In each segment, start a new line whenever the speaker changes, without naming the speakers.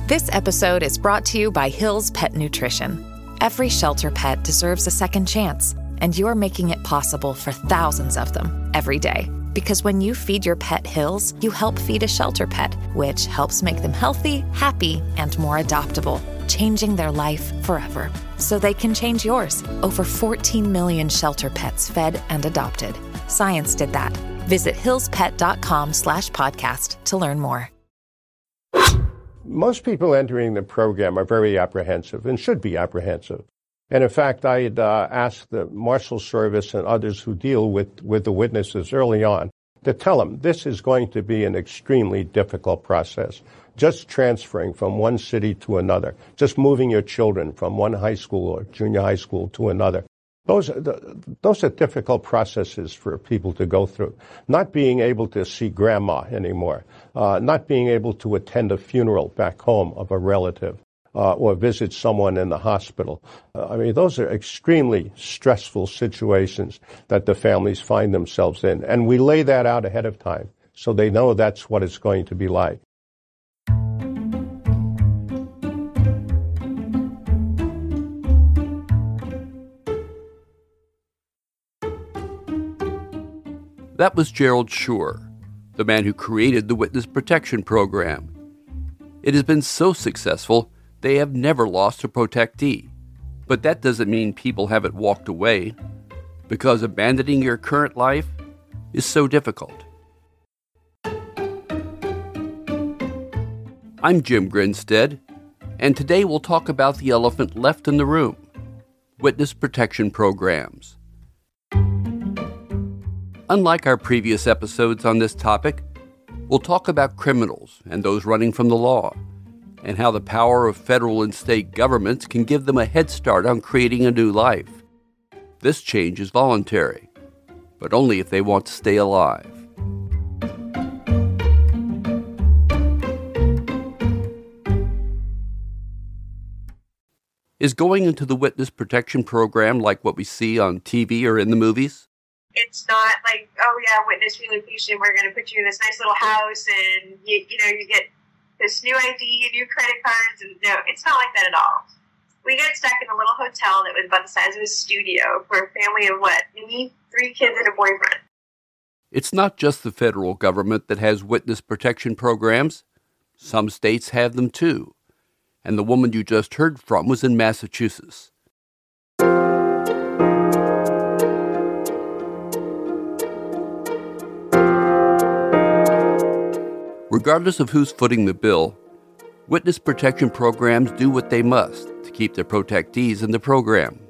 This episode is brought to you by Hill's Pet Nutrition. Every shelter pet deserves a second chance, and you're making it possible for thousands of them every day. Because when you feed your pet Hill's, you help feed a shelter pet, which helps make them healthy, happy, and more adoptable, changing their life forever. So they can change yours. Over 14 million shelter pets fed and adopted. Science did that. Visit hillspet.com/podcast to learn more.
Most people entering the program are very apprehensive and should be apprehensive. And in fact, I had asked the Marshal Service and others who deal with the witnesses early on to tell them this is going to be an extremely difficult process. Just transferring from one city to another, just moving your children from one high school or junior high school to another. Those are difficult processes for people to go through. Not being able to see grandma anymore, not being able to attend a funeral back home of a relative, or visit someone in the hospital. Those are extremely stressful situations that the families find themselves in. And we lay that out ahead of time so they know that's what it's going to be like.
That was Gerald Schur, the man who created the Witness Protection Program. It has been so successful, they have never lost a protectee. But that doesn't mean people haven't walked away, because abandoning your current life is so difficult. I'm Jim Grinstead, and today we'll talk about the elephant left in the room, witness protection programs. Unlike our previous episodes on this topic, we'll talk about criminals and those running from the law, and how the power of federal and state governments can give them a head start on creating a new life. This change is voluntary, but only if they want to stay alive. Is going into the witness protection program like what we see on TV or in the movies?
It's not like, oh yeah, witness relocation, we're going to put you in this nice little house and you get this new ID, new credit cards, and no, it's not like that at all. We got stuck in a little hotel that was about the size of a studio for a family of me, 3 kids and a boyfriend.
It's not just the federal government that has witness protection programs. Some states have them too. And the woman you just heard from was in Massachusetts. Regardless of who's footing the bill, witness protection programs do what they must to keep their protectees in the program.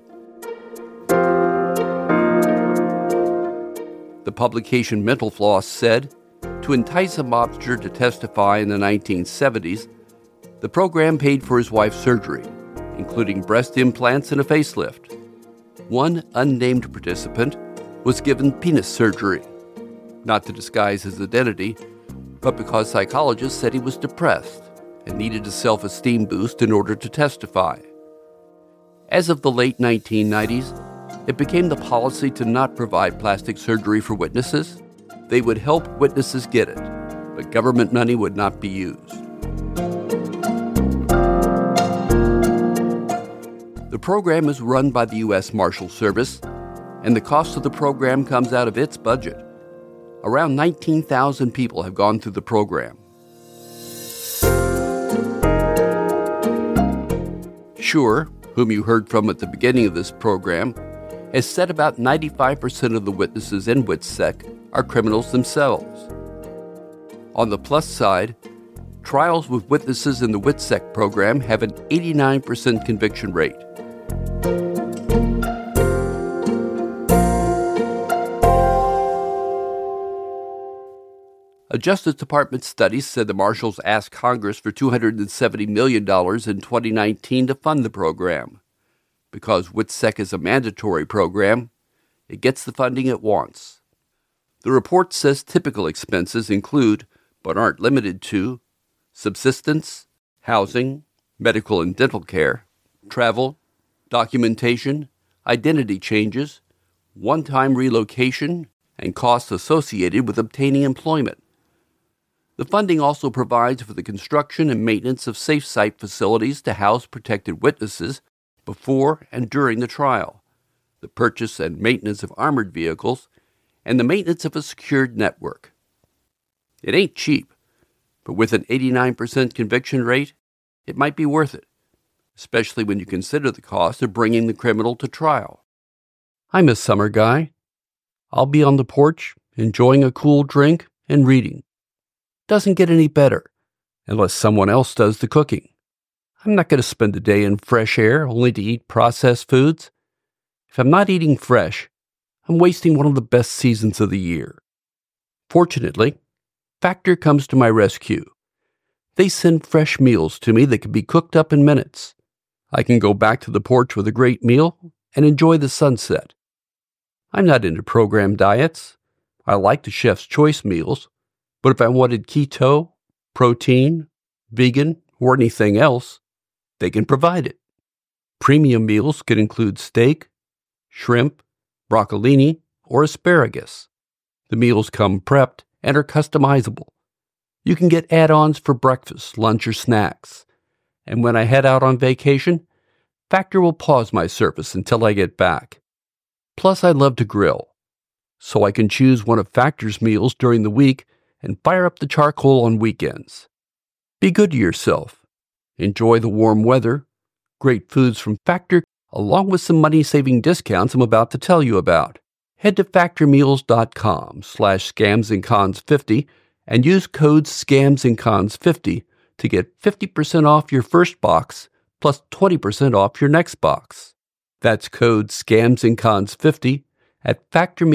The publication Mental Floss said, to entice a mobster to testify in the 1970s, the program paid for his wife's surgery, including breast implants and a facelift. One unnamed participant was given penis surgery, not to disguise his identity, but because psychologists said he was depressed and needed a self-esteem boost in order to testify. As of the late 1990s, it became the policy to not provide plastic surgery for witnesses. They would help witnesses get it, but government money would not be used. The program is run by the U.S. Marshal Service, and the cost of the program comes out of its budget. Around 19,000 people have gone through the program. Schur, whom you heard from at the beginning of this program, has said about 95% of the witnesses in WITSEC are criminals themselves. On the plus side, trials with witnesses in the WITSEC program have an 89% conviction rate. A Justice Department study said the Marshals asked Congress for $270 million in 2019 to fund the program. Because WITSEC is a mandatory program, it gets the funding it wants. The report says typical expenses include, but aren't limited to, subsistence, housing, medical and dental care, travel, documentation, identity changes, one-time relocation, and costs associated with obtaining employment. The funding also provides for the construction and maintenance of safe site facilities to house protected witnesses before and during the trial, the purchase and maintenance of armored vehicles, and the maintenance of a secured network. It ain't cheap, but with an 89% conviction rate, it might be worth it, especially when you consider the cost of bringing the criminal to trial. I'm a summer guy. I'll be on the porch, enjoying a cool drink and reading. Doesn't get any better, unless someone else does the cooking. I'm not going to spend a day in fresh air only to eat processed foods. If I'm not eating fresh, I'm wasting one of the best seasons of the year. Fortunately, Factor comes to my rescue. They send fresh meals to me that can be cooked up in minutes. I can go back to the porch with a great meal and enjoy the sunset. I'm not into program diets. I like the chef's choice meals, but if I wanted keto, protein, vegan, or anything else, they can provide it. Premium meals could include steak, shrimp, broccolini, or asparagus. The meals come prepped and are customizable. You can get add-ons for breakfast, lunch, or snacks. And when I head out on vacation, Factor will pause my service until I get back. Plus, I love to grill, so I can choose one of Factor's meals during the week and fire up the charcoal on weekends. Be good to yourself. Enjoy the warm weather, great foods from Factor, along with some money-saving discounts I'm about to tell you about. Head to factormeals.com/scamsandcons50 and use code scamsandcons50 to get 50% off your first box plus 20% off your next box. That's code scamsandcons50 at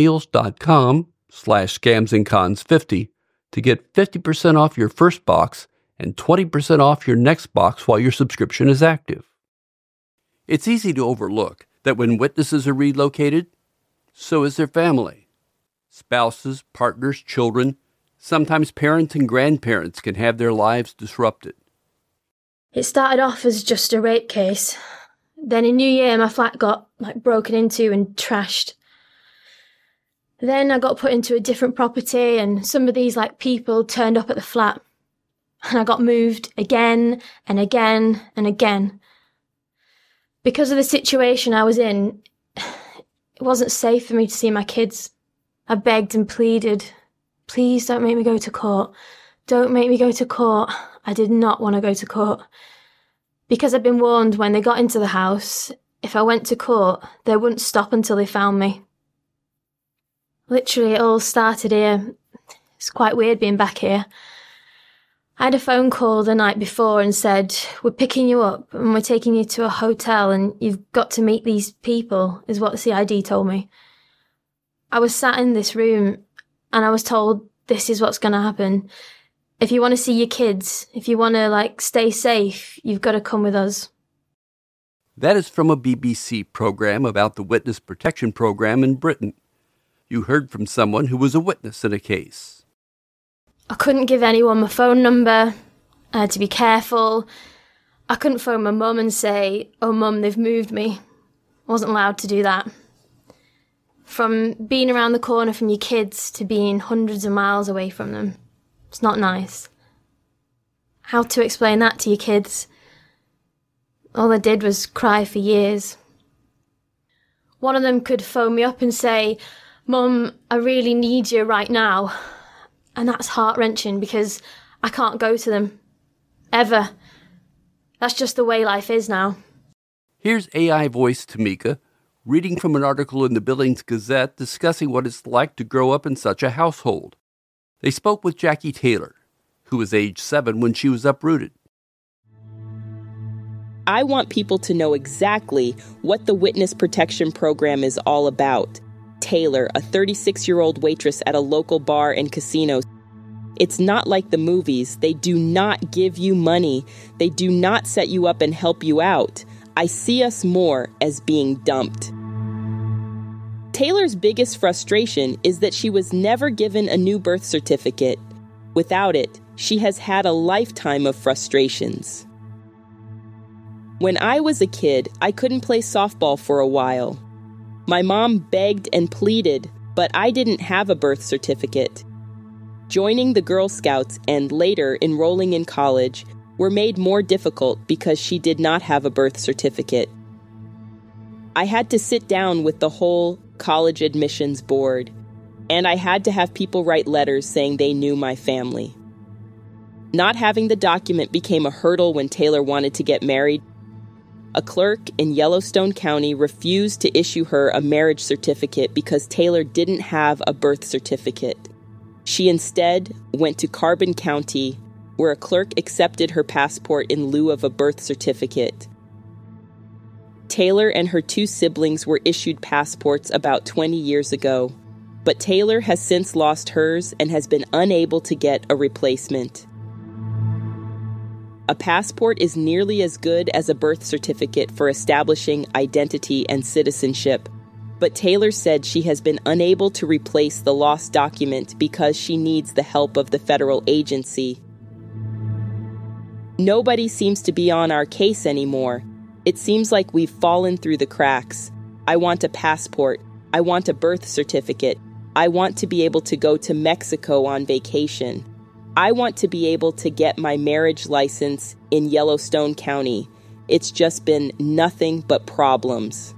factormeals.com/scamsandcons50 to get 50% off your first box and 20% off your next box while your subscription is active. It's easy to overlook that when witnesses are relocated, so is their family. Spouses, partners, children, sometimes parents and grandparents can have their lives disrupted.
It started off as just a rape case. Then in New Year, my flat got broken into and trashed. Then I got put into a different property and some of these people turned up at the flat. And I got moved again and again and again. Because of the situation I was in, it wasn't safe for me to see my kids. I begged and pleaded, please don't make me go to court. Don't make me go to court. I did not want to go to court. Because I'd been warned when they got into the house, if I went to court, they wouldn't stop until they found me. Literally, it all started here. It's quite weird being back here. I had a phone call the night before and said, we're picking you up and we're taking you to a hotel and you've got to meet these people, is what the CID told me. I was sat in this room and I was told this is what's going to happen. If you want to see your kids, if you want to stay safe, you've got to come with us.
That is from a BBC program about the Witness Protection Program in Britain. You heard from someone who was a witness in a case.
I couldn't give anyone my phone number. I had to be careful. I couldn't phone my mum and say, oh mum, they've moved me. I wasn't allowed to do that. From being around the corner from your kids to being hundreds of miles away from them. It's not nice. How to explain that to your kids? All I did was cry for years. One of them could phone me up and say, Mum, I really need you right now. And that's heart-wrenching because I can't go to them. Ever. That's just the way life is now.
Here's AI voice Tamika reading from an article in the Billings Gazette discussing what it's like to grow up in such a household. They spoke with Jackie Taylor, who was age 7 when she was uprooted.
I want people to know exactly what the Witness Protection Program is all about. Taylor, a 36-year-old waitress at a local bar and casino. It's not like the movies. They do not give you money. They do not set you up and help you out. I see us more as being dumped. Taylor's biggest frustration is that she was never given a new birth certificate. Without it, she has had a lifetime of frustrations. When I was a kid, I couldn't play softball for a while. My mom begged and pleaded, but I didn't have a birth certificate. Joining the Girl Scouts and later enrolling in college were made more difficult because she did not have a birth certificate. I had to sit down with the whole college admissions board, and I had to have people write letters saying they knew my family. Not having the document became a hurdle when Taylor wanted to get married. A clerk in Yellowstone County refused to issue her a marriage certificate because Taylor didn't have a birth certificate. She instead went to Carbon County, where a clerk accepted her passport in lieu of a birth certificate. Taylor and her 2 siblings were issued passports about 20 years ago, but Taylor has since lost hers and has been unable to get a replacement. A passport is nearly as good as a birth certificate for establishing identity and citizenship, but Taylor said she has been unable to replace the lost document because she needs the help of the federal agency. Nobody seems to be on our case anymore. It seems like we've fallen through the cracks. I want a passport. I want a birth certificate. I want to be able to go to Mexico on vacation. I want to be able to get my marriage license in Yellowstone County. It's just been nothing but problems.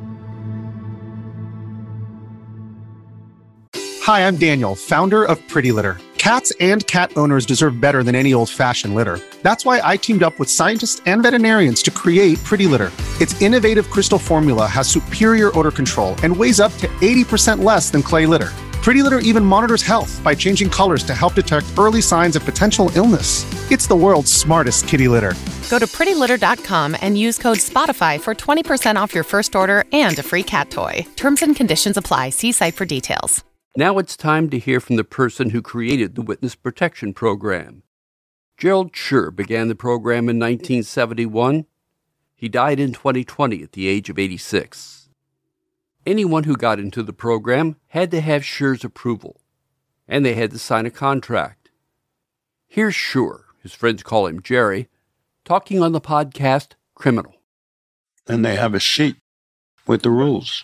Hi, I'm Daniel, founder of Pretty Litter. Cats and cat owners deserve better than any old-fashioned litter. That's why I teamed up with scientists and veterinarians to create Pretty Litter. Its innovative crystal formula has superior odor control and weighs up to 80% less than clay litter. Pretty Litter even monitors health by changing colors to help detect early signs of potential illness. It's the world's smartest kitty litter.
Go to prettylitter.com and use code SPOTIFY for 20% off your first order and a free cat toy. Terms and conditions apply. See site for details.
Now it's time to hear from the person who created the Witness Protection Program. Gerald Schur began the program in 1971. He died in 2020 at the age of 86. Anyone who got into the program had to have Schur's approval, and they had to sign a contract. Here's Schur, his friends call him Jerry, talking on the podcast Criminal.
And they have a sheet with the rules,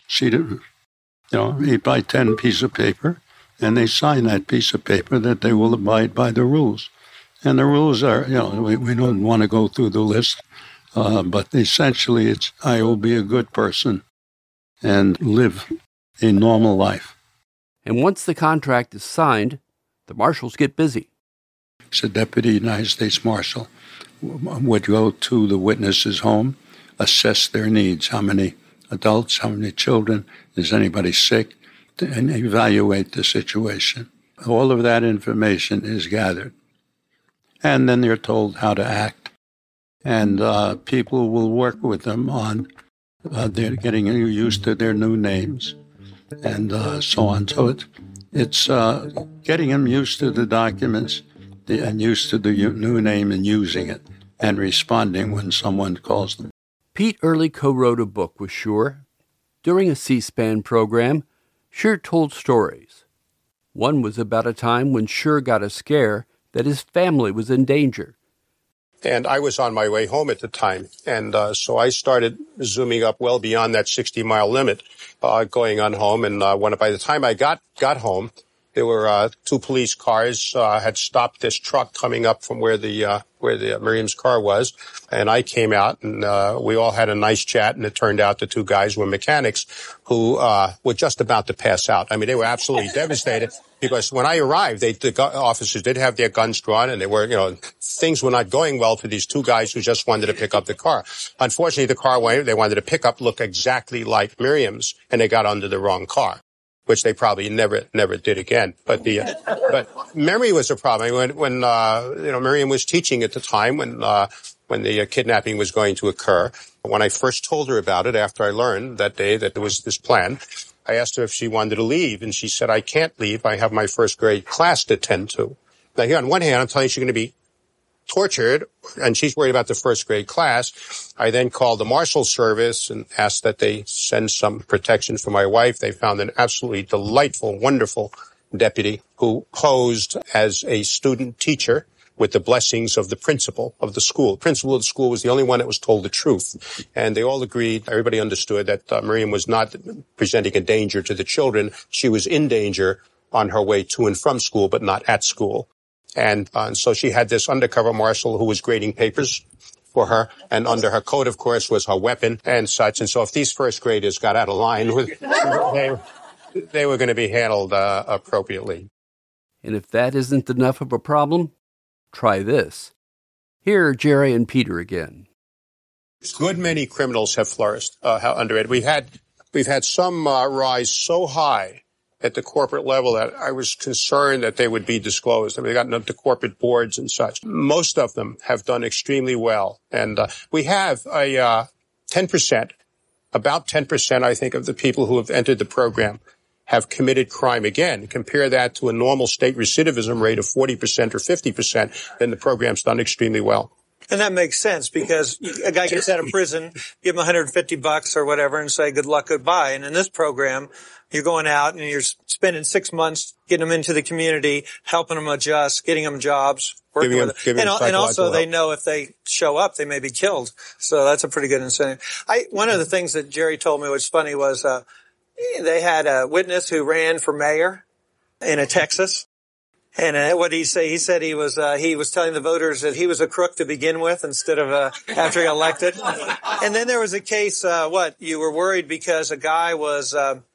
8x10 piece of paper, and they sign that piece of paper that they will abide by the rules. And the rules are, we don't want to go through the list, but essentially it's, I will be a good person and live a normal life.
And once the contract is signed, the marshals get busy.
So Deputy United States Marshal would go to the witness's home, assess their needs, how many adults, how many children, is anybody sick, and evaluate the situation. All of that information is gathered. And then they're told how to act. And people will work with them on they're getting used to their new names and so on. So it's getting them used to the documents and used to the new name and using it and responding when someone calls them.
Pete Early co-wrote a book with Schur. During a C-SPAN program, Schur told stories. One was about a time when Schur got a scare that his family was in danger.
And I was on my way home at the time. And so I started zooming up well beyond that 60-mile limit, going on home. And by the time I got home, there were 2 police cars had stopped this truck coming up from where the Miriam's car was. And I came out, and we all had a nice chat. And it turned out the 2 guys were mechanics who were just about to pass out. I mean, they were absolutely devastated. Because when I arrived, the officers did have their guns drawn, and they were, things were not going well for these 2 guys who just wanted to pick up the car. Unfortunately, the car they wanted to pick up looked exactly like Miriam's, and they got under the wrong car, which they probably never did again. But but memory was a problem. When Miriam was teaching at the time when the kidnapping was going to occur. When I first told her about it, after I learned that day that there was this plan, I asked her if she wanted to leave, and she said, I can't leave. I have my first grade class to attend to. Now, here, on one hand, I'm telling you she's going to be tortured, and she's worried about the first grade class. I then called the Marshal Service and asked that they send some protection for my wife. They found an absolutely delightful, wonderful deputy who posed as a student teacher with the blessings of the principal of the school. The principal of the school was the only one that was told the truth. And they all agreed, everybody understood that Miriam was not presenting a danger to the children. She was in danger
on her way to and from school, but not at school. And so she had this undercover marshal who was grading papers for her. And under her coat, of course, was her weapon and such. And so if these first graders got out of line, they were going to be handled appropriately.
And if that isn't enough of a problem, try this. Here are Jerry and Peter again.
A good many criminals have flourished under it. We've had some rise so high at the corporate level that I was concerned that they would be disclosed. I mean, they got into corporate boards and such. Most of them have done extremely well. And we have a 10%, about 10%, I think, of the people who have entered the program have committed crime again. Compare that to a normal state recidivism rate of 40% or 50%, then the program's done extremely well.
And that makes sense because a guy gets out of prison, give him $150 or whatever and say, good luck, goodbye. And in this program, you're going out and you're spending 6 months getting them into the community, helping them adjust, getting them jobs, working with them. And also they know if they show up, they may be killed. So that's a pretty good incentive. One of the things that Jerry told me was funny was, they had a witness who ran for mayor in Texas. And what did he say? He said he was telling the voters that he was a crook to begin with instead of after he elected. And then there was a case, you were worried because a guy was,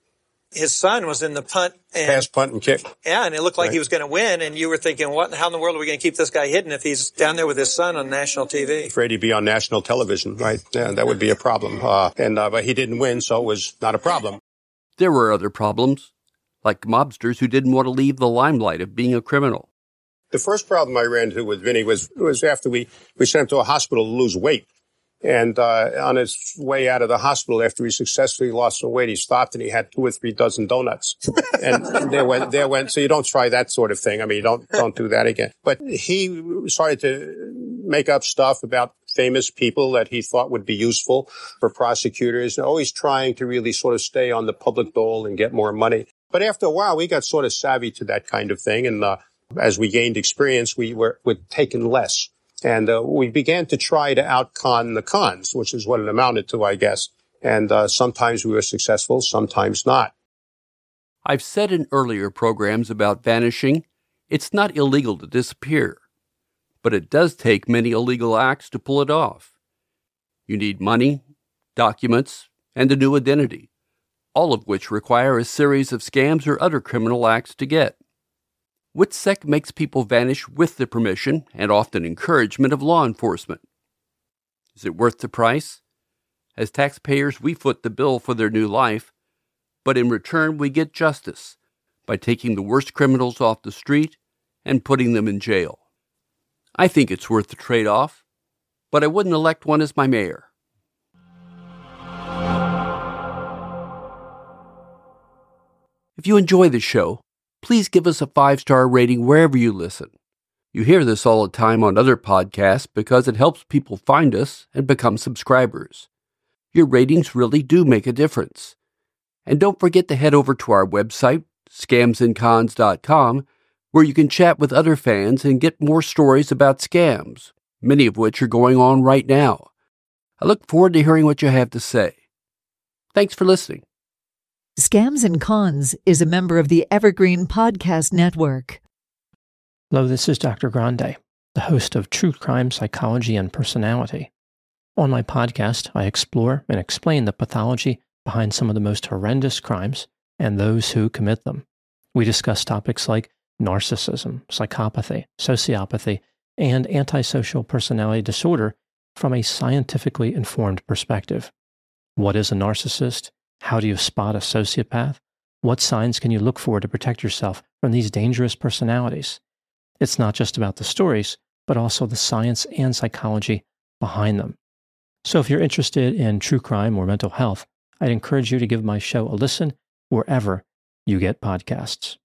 his son was in the
pass, punt, and kick.
Yeah, and it looked like he was going to win, and you were thinking, how in the world are we going to keep this guy hidden if he's down there with his son on national TV?
Afraid he'd be on national television, right? Yeah, that would be a problem. But he didn't win, so it was not a problem.
There were other problems, like mobsters who didn't want to leave the limelight of being a criminal.
The first problem I ran into with Vinny was after we sent him to a hospital to lose weight. And on his way out of the hospital, after he successfully lost some weight, he stopped and he had 2 or 3 dozen donuts. And there went. So you don't try that sort of thing. I mean, you don't do that again. But he started to make up stuff about famous people that he thought would be useful for prosecutors, and always trying to really sort of stay on the public dole and get more money. But after a while, we got sort of savvy to that kind of thing. And as we gained experience, we were taken less. And we began to try to outcon the cons, which is what it amounted to, I guess. And sometimes we were successful, sometimes not.
I've said in earlier programs about vanishing, it's not illegal to disappear. But it does take many illegal acts to pull it off. You need money, documents, and a new identity, all of which require a series of scams or other criminal acts to get. WITSEC makes people vanish with the permission and often encouragement of law enforcement. Is it worth the price? As taxpayers, we foot the bill for their new life, but in return we get justice by taking the worst criminals off the street and putting them in jail. I think it's worth the trade-off, but I wouldn't elect one as my mayor. If you enjoy the show, please give us a 5-star rating wherever you listen. You hear this all the time on other podcasts because it helps people find us and become subscribers. Your ratings really do make a difference. And don't forget to head over to our website, scamsandcons.com, where you can chat with other fans and get more stories about scams, many of which are going on right now. I look forward to hearing what you have to say. Thanks for listening.
Scams and Cons is a member of the Evergreen Podcast Network.
Hello, this is Dr. Grande, the host of True Crime Psychology and Personality. On my podcast, I explore and explain the pathology behind some of the most horrendous crimes and those who commit them. We discuss topics like narcissism, psychopathy, sociopathy, and antisocial personality disorder from a scientifically informed perspective. What is a narcissist? How do you spot a sociopath? What signs can you look for to protect yourself from these dangerous personalities? It's not just about the stories, but also the science and psychology behind them. So if you're interested in true crime or mental health, I'd encourage you to give my show a listen wherever you get podcasts.